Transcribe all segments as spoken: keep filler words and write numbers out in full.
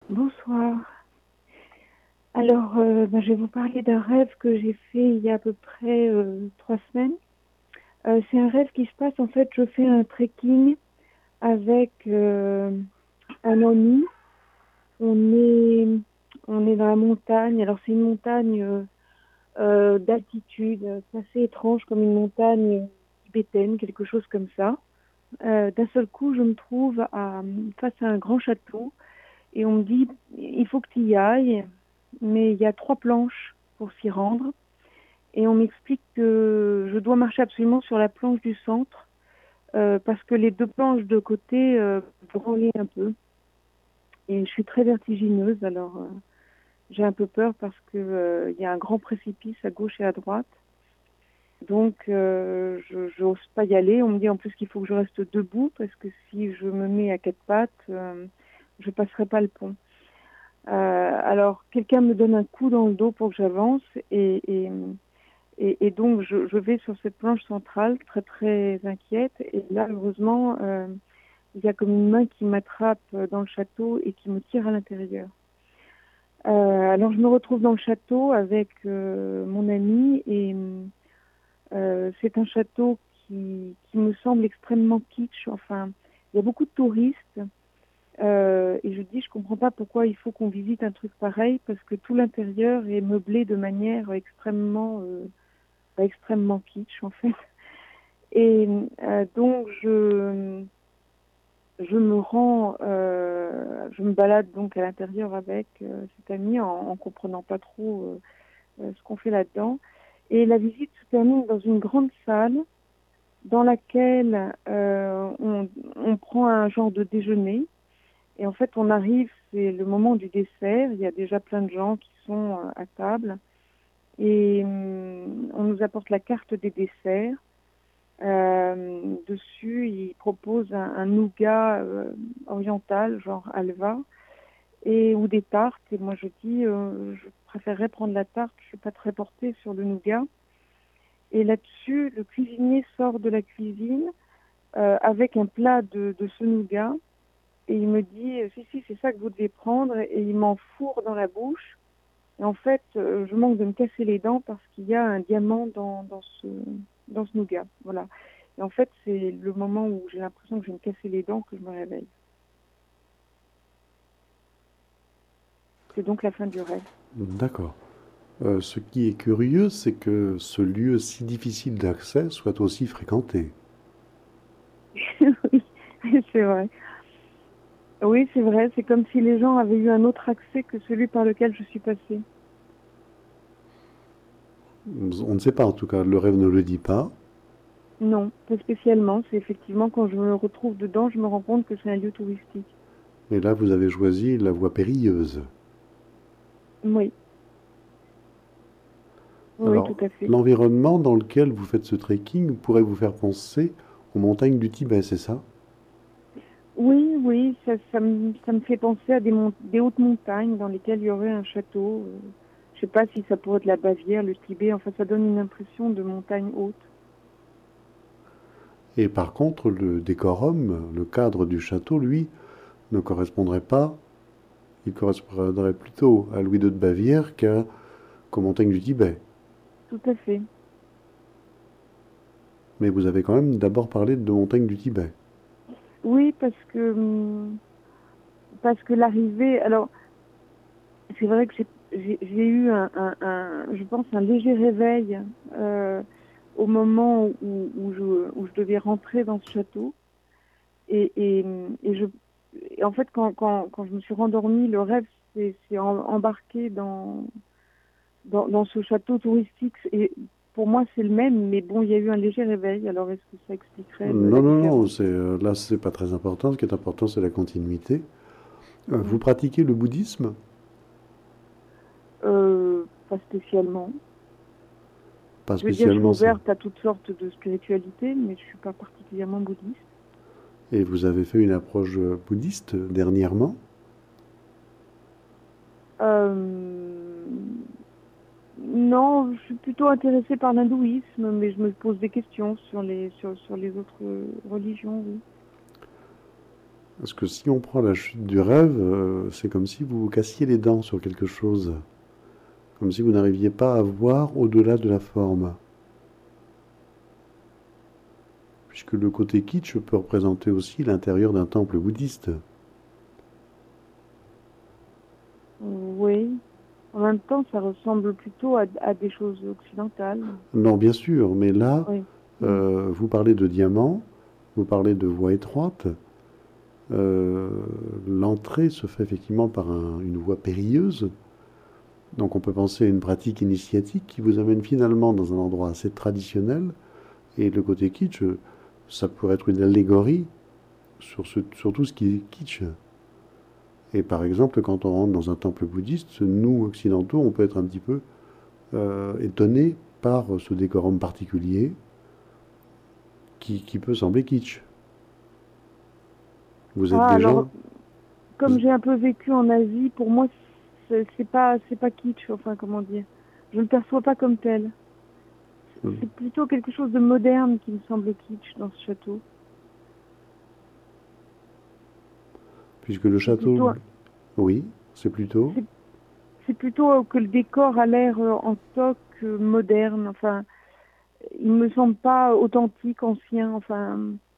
Bonsoir. Alors, euh, ben, je vais vous parler d'un rêve que j'ai fait il y a à peu près euh, trois semaines. Euh, c'est un rêve qui se passe, en fait, je fais un trekking avec euh, un ami. On est, on est dans la montagne. Alors, c'est une montagne euh, euh, d'altitude. C'est assez étrange comme une montagne tibétaine, quelque chose comme ça. Euh, d'un seul coup, je me trouve à, face à un grand château et on me dit, il faut que tu y ailles, mais il y a trois planches pour s'y rendre. Et on m'explique que je dois marcher absolument sur la planche du centre euh, parce que les deux planches de côté euh, branlent un peu. Et je suis très vertigineuse, alors euh, j'ai un peu peur parce que euh, il y a un grand précipice à gauche et à droite. Donc euh, je n'ose pas y aller. On me dit en plus qu'il faut que je reste debout parce que si je me mets à quatre pattes, euh, je passerai pas le pont. Euh, alors quelqu'un me donne un coup dans le dos pour que j'avance et, et Et, et donc, je, je vais sur cette planche centrale, très très inquiète. Et là, heureusement, euh, il y a comme une main qui m'attrape dans le château et qui me tire à l'intérieur. Euh, alors, je me retrouve dans le château avec euh, mon ami et euh, c'est un château qui, qui me semble extrêmement kitsch. Enfin, il y a beaucoup de touristes euh, et je dis, je comprends pas pourquoi il faut qu'on visite un truc pareil parce que tout l'intérieur est meublé de manière extrêmement, euh, extrêmement kitsch en fait. Et euh, donc je je me rends, euh, je me balade donc à l'intérieur avec euh, cet ami en, en comprenant pas trop euh, euh, ce qu'on fait là-dedans. Et la visite se termine dans une grande salle dans laquelle euh, on, on prend un genre de déjeuner. Et en fait, on arrive, c'est le moment du dessert. Il y a déjà plein de gens qui sont euh, à table. Et hum, on nous apporte la carte des desserts. Euh, dessus, il propose un, un nougat euh, oriental, genre halva, et ou des tartes. Et moi, je dis, euh, je préférerais prendre la tarte. Je suis pas très portée sur le nougat. Et là-dessus, le cuisinier sort de la cuisine euh, avec un plat de, de ce nougat. Et il me dit, si, si, c'est ça que vous devez prendre. Et il m'enfourre dans la bouche. Et en fait, euh, je manque de me casser les dents parce qu'il y a un diamant dans, dans ce, dans ce nougat. Voilà. Et en fait, c'est le moment où j'ai l'impression que je vais me casser les dents que je me réveille. C'est donc la fin du rêve. D'accord. Euh, ce qui est curieux, c'est que ce lieu si difficile d'accès soit aussi fréquenté. Oui, c'est vrai. Oui, c'est vrai. C'est comme si les gens avaient eu un autre accès que celui par lequel je suis passée. On ne sait pas, en tout cas, le rêve ne le dit pas. Non, pas spécialement. C'est effectivement quand je me retrouve dedans, je me rends compte que c'est un lieu touristique. Et là, vous avez choisi la voie périlleuse. Oui, oui, oui, Alors, tout à fait. l'environnement dans lequel vous faites ce trekking pourrait vous faire penser aux montagnes du Tibet, c'est ça? Oui, oui, ça, ça me, ça me fait penser à des, mon- des hautes montagnes dans lesquelles il y aurait un château. euh, je sais pas si ça pourrait être la Bavière, le Tibet. Enfin, ça donne une impression de montagne haute. Et par contre, le décorum, le cadre du château, lui, ne correspondrait pas. Il correspondrait plutôt à Louis deux de Bavière qu'à, qu'aux montagnes du Tibet. Tout à fait. Mais vous avez quand même d'abord parlé de montagnes du Tibet. Oui, parce que hum, parce que l'arrivée. Alors, c'est vrai que j'ai j'ai- j'ai eu un, un, un- je pense, un léger réveil euh, au moment où, où je où je devais rentrer dans ce château. Et, et, et je, et en fait, quand, quand, quand je me suis rendormie, le rêve s'est s'est em- embarqué dans, dans, dans ce château touristique. Et pour moi, c'est le même, mais bon, il y a eu un léger réveil. Alors, est-ce que ça expliquerait le- Non, la non, non, différence? c'est, euh, là, c'est pas très important. Ce qui est important, c'est la continuité. Euh, vous Mm. pratiquez le bouddhisme? Euh, pas spécialement. Pas Je veux dire, je suis spécialement ça. ouverte à toutes sortes de spiritualités, mais je suis pas particulièrement bouddhiste. Et vous avez fait une approche euh, bouddhiste dernièrement? Euh, non, je suis plutôt intéressée par l'hindouisme, mais je me pose des questions sur les sur, sur les autres religions, oui. Parce que si on prend la chute du rêve, euh, c'est comme si vous vous cassiez les dents sur quelque chose, comme si vous n'arriviez pas à voir au-delà de la forme. Puisque le côté kitsch peut représenter aussi l'intérieur d'un temple bouddhiste. Oui. En même temps, ça ressemble plutôt à, à des choses occidentales. Non, bien sûr, mais là, Oui. Mm. euh, vous parlez de diamants, vous parlez de voie étroite. Euh, l'entrée se fait effectivement par un- une voie périlleuse. Donc on peut penser à une pratique initiatique qui vous amène finalement dans un endroit assez traditionnel. Et le côté kitsch, ça pourrait être une allégorie sur, ce- sur tout ce qui est kitsch. Et par exemple, quand on rentre dans un temple bouddhiste, nous, occidentaux, on peut être un petit peu euh, étonnés par ce décorum particulier qui, qui peut sembler kitsch. Vous êtes Ah, des alors, gens... comme vous- j'ai un peu vécu en Asie, pour moi, c'est c'est pas, c'est pas kitsch, enfin, comment dire. Je ne le perçois pas comme tel. C'est plutôt quelque chose de moderne qui me semble kitsch dans ce château. puisque le C'est château... plutôt, Oui, c'est plutôt... c'est, c'est plutôt que le décor a l'air euh, en stock euh, moderne. Enfin, il me semble pas authentique, ancien. Enfin,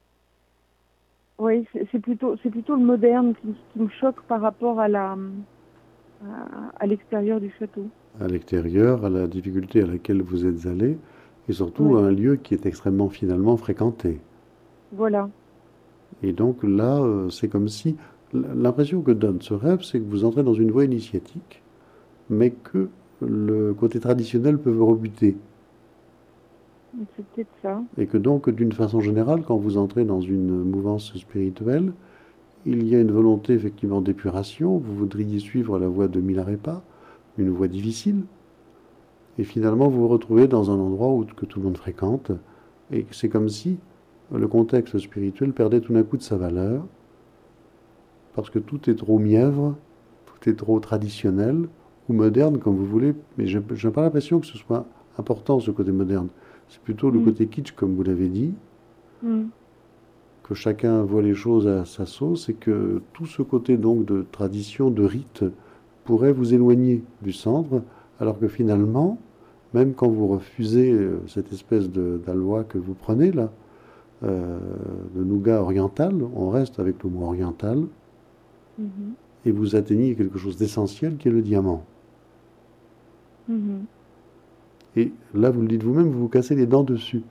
oui, c'est c'est plutôt, c'est plutôt le moderne qui, qui me choque par rapport à la, à, à l'extérieur du château. à l'extérieur, à la difficulté à laquelle vous êtes allé, et surtout à Oui, un lieu qui est extrêmement finalement fréquenté. voilà. Et donc là, euh, c'est comme si l'impression que donne ce rêve, c'est que vous entrez dans une voie initiatique, mais que le côté traditionnel peut vous rebuter. C'est peut-être ça. Et que donc, d'une façon générale, quand vous entrez dans une mouvance spirituelle, il y a une volonté effectivement d'épuration, vous voudriez suivre la voie de Milarepa, une voie difficile, et finalement vous vous retrouvez dans un endroit où, que tout le monde fréquente, et c'est comme si le contexte spirituel perdait tout d'un coup de sa valeur, parce que tout est trop mièvre, tout est trop traditionnel, ou moderne comme vous voulez, mais j'ai j'ai pas l'impression que ce soit important ce côté moderne. C'est plutôt le Mm, côté kitsch, comme vous l'avez dit, mm, que chacun voit les choses à sa sauce, et que tout ce côté donc de tradition, de rite, pourrait vous éloigner du centre, alors que finalement, même quand vous refusez euh, cette espèce de- d'aloi que vous prenez là, euh, de nougat oriental, on reste avec le mot oriental, mhm, et vous atteignez quelque chose d'essentiel qui est le diamant. mhm. Et là, vous le dites vous-même, vous vous cassez les dents dessus.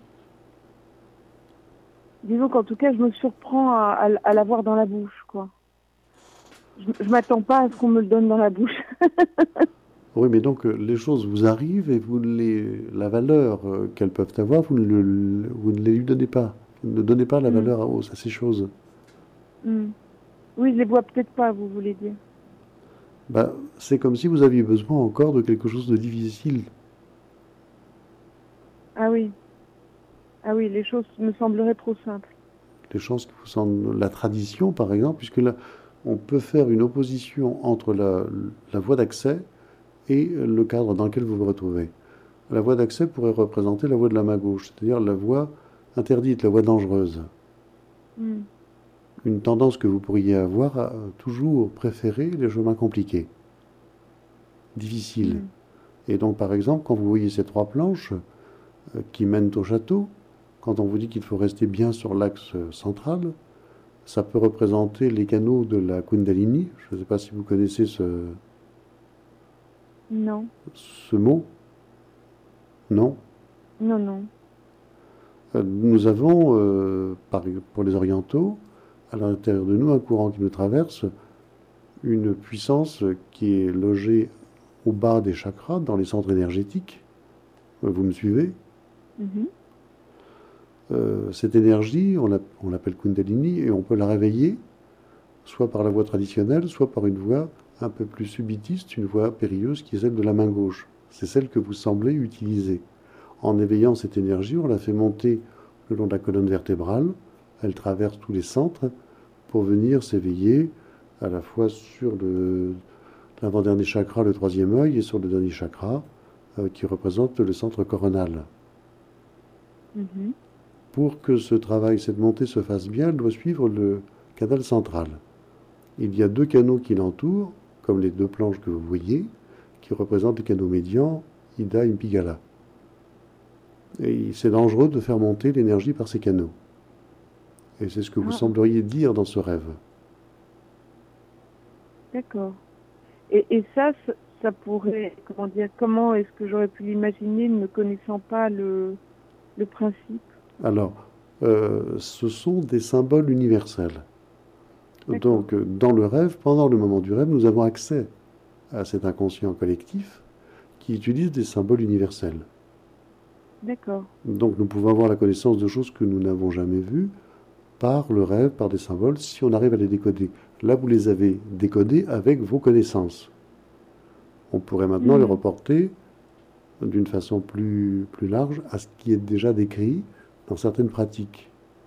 Disons qu'en tout cas, je me surprends à, à, à l'avoir dans la bouche, quoi. Je, je m'attends pas à ce qu'on me le donne dans la bouche. Oui, mais donc euh, les choses vous arrivent et vous ne les, la valeur euh, qu'elles peuvent avoir, vous ne, le- vous ne les lui donnez pas. Vous ne donnez pas la Mm, valeur à, à ces choses. mm. Oui, je les vois peut-être pas, vous voulez dire. Bah, c'est comme si vous aviez besoin encore de quelque chose de difficile. Ah oui, ah oui, les choses me sembleraient trop simples. Les chances que vous semblent la tradition, par exemple, puisque là, on peut faire une opposition entre la, la voie d'accès et le cadre dans lequel vous vous retrouvez. La voie d'accès pourrait représenter la voie de la main gauche, c'est-à-dire la voie interdite, la voie dangereuse. Mm, Une tendance que vous pourriez avoir à toujours préférer les chemins compliqués, difficiles. mm, Et donc, par exemple, quand vous voyez ces trois planches euh, qui mènent au château, quand on vous dit qu'il faut rester bien sur l'axe euh, central, ça peut représenter les canaux de la Kundalini. Je ne sais pas si vous connaissez ce, non, ce mot. Non. non, non. Euh, Nous avons, euh, par- pour les orientaux, à l'intérieur de nous, un courant qui nous traverse, une puissance qui est logée au bas des chakras, dans les centres énergétiques. Euh, Vous me suivez? Mhm, Euh, Cette énergie, on l'a- on l'appelle Kundalini, et on peut la réveiller, soit par la voie traditionnelle, soit par une voie un peu plus subitiste, une voie périlleuse qui est celle de la main gauche. C'est celle que vous semblez utiliser. En éveillant cette énergie, on la fait monter le long de la colonne vertébrale, elle traverse tous les centres pour venir s'éveiller à la fois sur le, l'avant-dernier chakra, le troisième œil, et sur le dernier chakra, euh, qui représente le centre coronal. mhm, Pour que ce travail, cette montée se fasse bien, elle doit suivre le canal central. Il y a deux canaux qui l'entourent, comme les deux planches que vous voyez, qui représentent les canaux médians, Ida et Pingala. Et c'est dangereux de faire monter l'énergie par ces canaux. Et c'est ce que vous Ah, sembleriez dire dans ce rêve. d'accord. Et, et ça, ça, ça pourrait, comment dire, comment est-ce que j'aurais pu l'imaginer ne connaissant pas le, le principe? Alors, euh, ce sont des symboles universels. D'accord, Donc, dans le rêve, pendant le moment du rêve, nous avons accès à cet inconscient collectif qui utilise des symboles universels. d'accord. Donc, nous pouvons avoir la connaissance de choses que nous n'avons jamais vues par le rêve, par des symboles, si on arrive à les décoder. Là, vous les avez décodés avec vos connaissances. On pourrait maintenant les Mhm, reporter d'une façon plus, plus large à ce qui est déjà décrit dans certaines pratiques.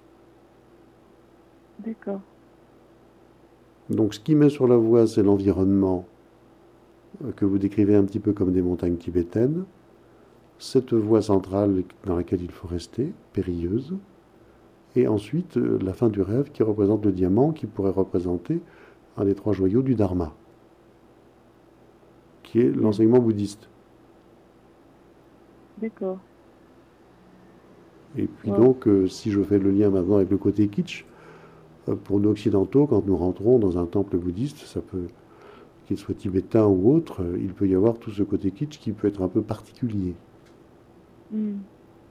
d'accord. Donc, ce qui met sur la voie, c'est l'environnement euh, que vous décrivez un petit peu comme des montagnes tibétaines, cette voie centrale dans laquelle il faut rester, périlleuse, et ensuite euh, la fin du rêve qui représente le diamant, qui pourrait représenter un des trois joyaux du Dharma, qui est Mhm, l'enseignement bouddhiste. d'accord. Et puis Wow. donc, euh, si je fais le lien maintenant avec le côté kitsch, euh, pour nous occidentaux, quand nous rentrons dans un temple bouddhiste, ça peut, qu'il soit tibétain ou autre, euh, il peut y avoir tout ce côté kitsch qui peut être un peu particulier. Mhm.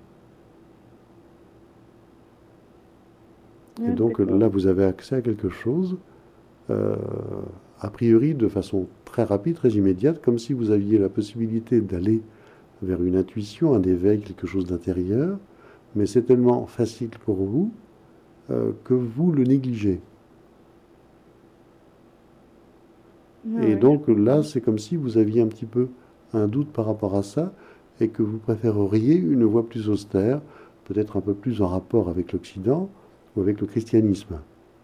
Et Ah, donc d'accord. là, vous avez accès à quelque chose, euh, a priori de façon très rapide, très immédiate, comme si vous aviez la possibilité d'aller vers une intuition, un éveil, quelque chose d'intérieur, mais c'est tellement facile pour vous euh, que vous le négligez. Ah Et ouais, je donc là, comprends. c'est comme si vous aviez un petit peu un doute par rapport à ça et que vous préféreriez une voie plus austère, peut-être un peu plus en rapport avec l'Occident ou avec le christianisme.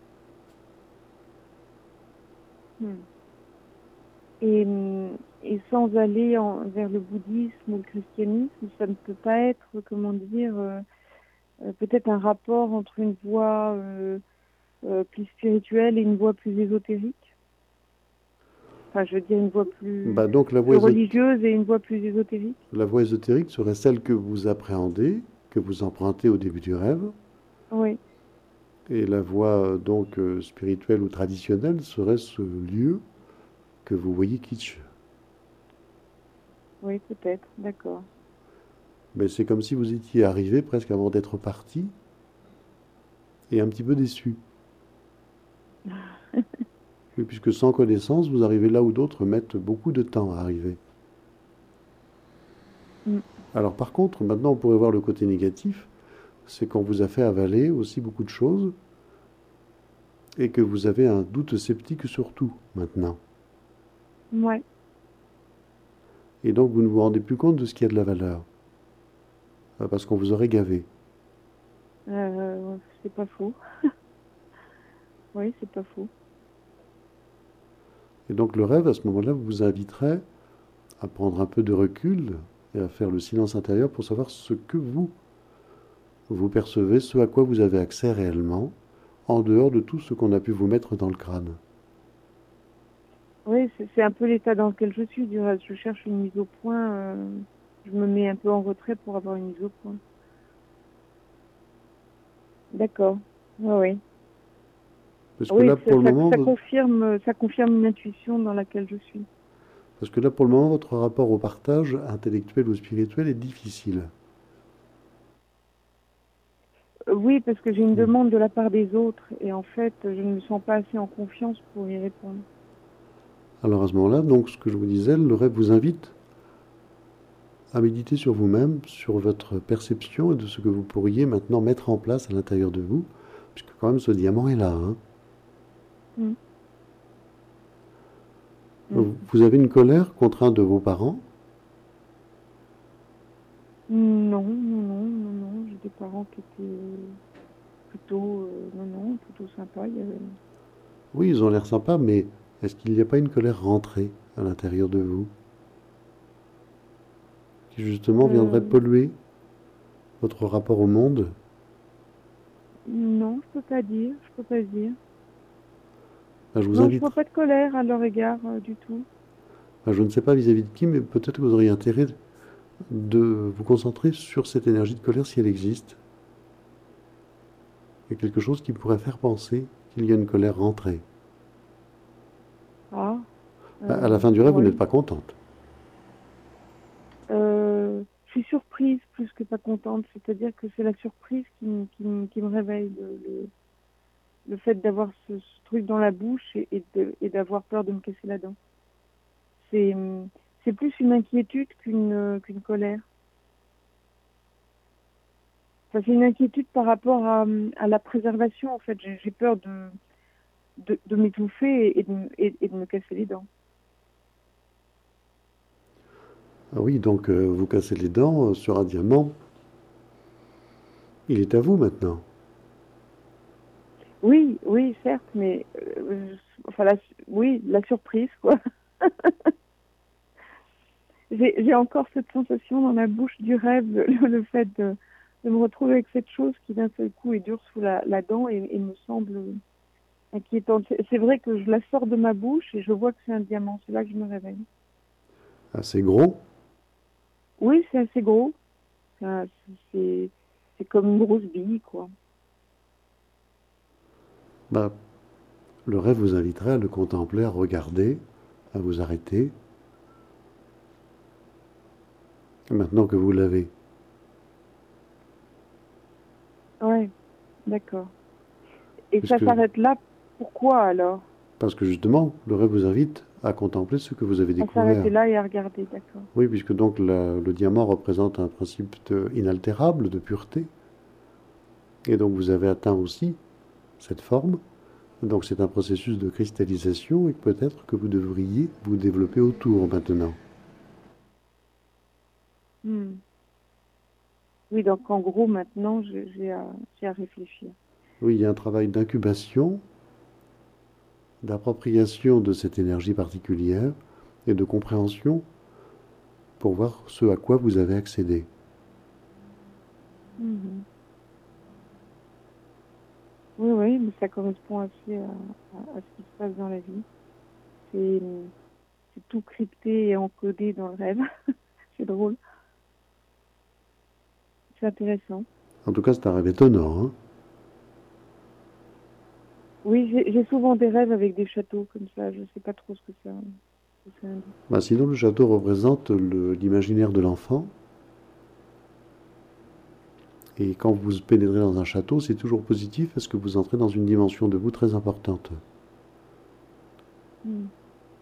Mhm. Et, hum, et sans aller en- vers le bouddhisme ou le christianisme, ça ne peut pas être, comment dire, euh, euh, peut-être un rapport entre une voie euh, euh, plus spirituelle et une voie plus ésotérique. Enfin, je veux dire une voie plus, Bah donc la voie, plus ésot- religieuse et une voie plus ésotérique. la voie ésotérique serait celle que vous appréhendez, que vous empruntez au début du rêve, Oui, et la voie euh, donc euh, spirituelle ou traditionnelle serait ce lieu que vous voyez kitsch. oui, peut-être, d'accord. Mais c'est comme si vous étiez arrivé presque avant d'être parti et un petit peu déçu. Oui, puisque sans connaissance, vous arrivez là où d'autres mettent beaucoup de temps à arriver. Mm. Alors par contre, maintenant on pourrait voir le côté négatif, c'est qu'on vous a fait avaler aussi beaucoup de choses et que vous avez un doute sceptique sur tout maintenant. Ouais, Et donc vous ne vous rendez plus compte de ce qui a de la valeur, euh, parce qu'on vous aurait gavé. euh, c'est pas faux. Oui, c'est pas faux. Et donc le rêve, à ce moment-là, vous inviterait à prendre un peu de recul et à faire le silence intérieur pour savoir ce que vous, vous percevez, ce à quoi vous avez accès réellement, en dehors de tout ce qu'on a pu vous mettre dans le crâne. Oui, c'est c'est un peu l'état dans lequel je suis. Du reste, je cherche une mise au point. euh, je me mets un peu en retrait pour avoir une mise au point. D'accord. Oui, oui. Parce que Oui, là, ça, pour le ça, moment, ça confirme, ça confirme une intuition dans laquelle je suis. parce que là, pour le moment, votre rapport au partage intellectuel ou spirituel est difficile. Euh, Oui, parce que j'ai une Hmm. demande de la part des autres et en fait, je ne me sens pas assez en confiance pour y répondre. Alors à ce moment-là, donc ce que je vous disais, le rêve vous invite à méditer sur vous-même, sur votre perception et de ce que vous pourriez maintenant mettre en place à l'intérieur de vous, puisque quand même ce diamant est là, hein. Mm, mm. Vous avez une colère contre un de vos parents. Non, non, non, non, non. J'ai des parents qui étaient plutôt, euh, non, non, plutôt sympas. Il y avait... Oui, ils ont l'air sympas, mais est-ce qu'il n'y a pas une colère rentrée à l'intérieur de vous, qui justement viendrait Euh, polluer votre rapport au monde? non, je peux pas dire, je peux pas dire. Ben, je vous Non, je invite, vois pas de colère à leur égard euh, du tout. ben, je ne sais pas vis-à-vis de qui, mais peut-être que vous auriez intérêt de vous concentrer sur cette énergie de colère si elle existe. Il y a quelque chose qui pourrait faire penser qu'il y a une colère rentrée. Ah, Ben, à euh, la fin du rêve, vous n'êtes oui. pas contente. Euh, je suis surprise plus que pas contente. C'est-à-dire que c'est la surprise qui, me- qui, me- qui me réveille. Le, le, le fait d'avoir ce, ce truc dans la bouche et, et de, et d'avoir peur de me casser la dent. C'est, hum, c'est plus une inquiétude qu'une euh, qu'une colère. Enfin, c'est une inquiétude par rapport à, hum, à la préservation, en fait. J'ai j'ai peur de, de, de m'étouffer et, de, m- et, et de me casser les dents. Ah oui, donc euh, vous cassez les dents euh, sur un diamant. Il est à vous maintenant. Oui, oui, certes, mais euh, enfin, la, oui, la surprise, quoi. J'ai j'ai encore cette sensation dans la bouche du rêve, le, le fait de, de me retrouver avec cette chose qui d'un seul coup est dure sous la, la dent et, et me semble inquiétante. C'est c'est vrai que je la sors de ma bouche et je vois que c'est un diamant. C'est là que je me réveille. Assez gros. Oui, c'est assez gros. Ça, C'est c'est comme une grosse bille, quoi. Ben, le rêve vous inviterait à le contempler, à regarder, à vous arrêter. Maintenant que vous l'avez. Ouais, d'accord. Et ça Puisque, s'arrête là. Pourquoi alors? parce que justement, le rêve vous invite à contempler ce que vous avez À découvert. s'arrêter là et à regarder, d'accord. Oui, puisque donc la- le diamant représente un principe de- inaltérable, de pureté. Et donc vous avez atteint aussi cette forme. Donc c'est un processus de cristallisation et peut-être que vous devriez vous développer autour maintenant. Hmm. Oui, donc en gros, maintenant, j'ai j'ai à, j'ai à réfléchir. Oui, il y a un travail d'incubation, d'appropriation de cette énergie particulière et de compréhension pour voir ce à quoi vous avez accédé. Mhm. Oui, oui, mais ça correspond assez à, à- à ce qui se passe dans la vie. C'est c'est tout crypté et encodé dans le rêve. C'est drôle, c'est intéressant. En tout cas, c'est un rêve étonnant, hein. Oui, j'ai j'ai souvent des rêves avec des châteaux comme ça. Je sais pas trop ce que ça, ce que ça indique. Bah, sinon, le château représente le- l'imaginaire de l'enfant. Et quand vous pénétrez dans un château, c'est toujours positif parce que vous entrez dans une dimension de vous très importante. Hmm.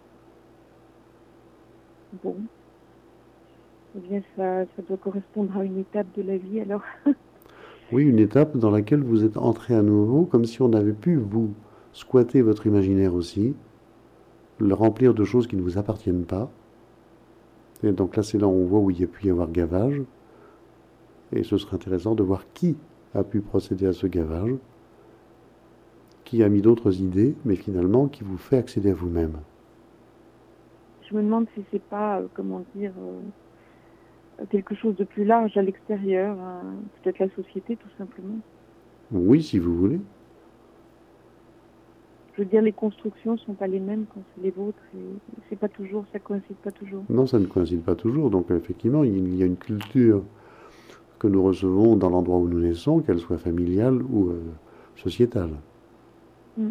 Bon, eh bien, ça, ça doit correspondre à une étape de la vie alors. Oui, une étape dans laquelle vous êtes entré à nouveau, comme si on avait pu vous squatter votre imaginaire aussi, le remplir de choses qui ne vous appartiennent pas. Et donc là, c'est là où on voit où il y a pu y avoir gavage. Et ce serait intéressant de voir qui a pu procéder à ce gavage, qui a mis d'autres idées, mais finalement qui vous fait accéder à vous-même. Je me demande si c'est pas, euh, comment dire, euh, quelque chose de plus large à l'extérieur, hein. Peut-être la société tout simplement. Oui, si vous voulez. Je veux dire, les constructions sont pas les mêmes quand c'est les vôtres et c'est pas toujours, ça coïncide pas toujours. Non, ça ne coïncide pas toujours. Donc effectivement, il y a une culture que nous recevons dans l'endroit où nous naissons, qu'elle soit familiale ou euh, sociétale. Mm.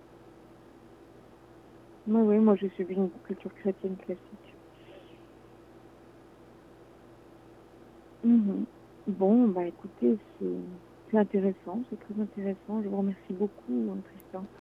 Oui, oui, moi j'ai subi une culture chrétienne classique. Mhm. Bon, bah écoutez, c'est c'est intéressant, c'est très intéressant. Je vous remercie beaucoup, hein, Tristan.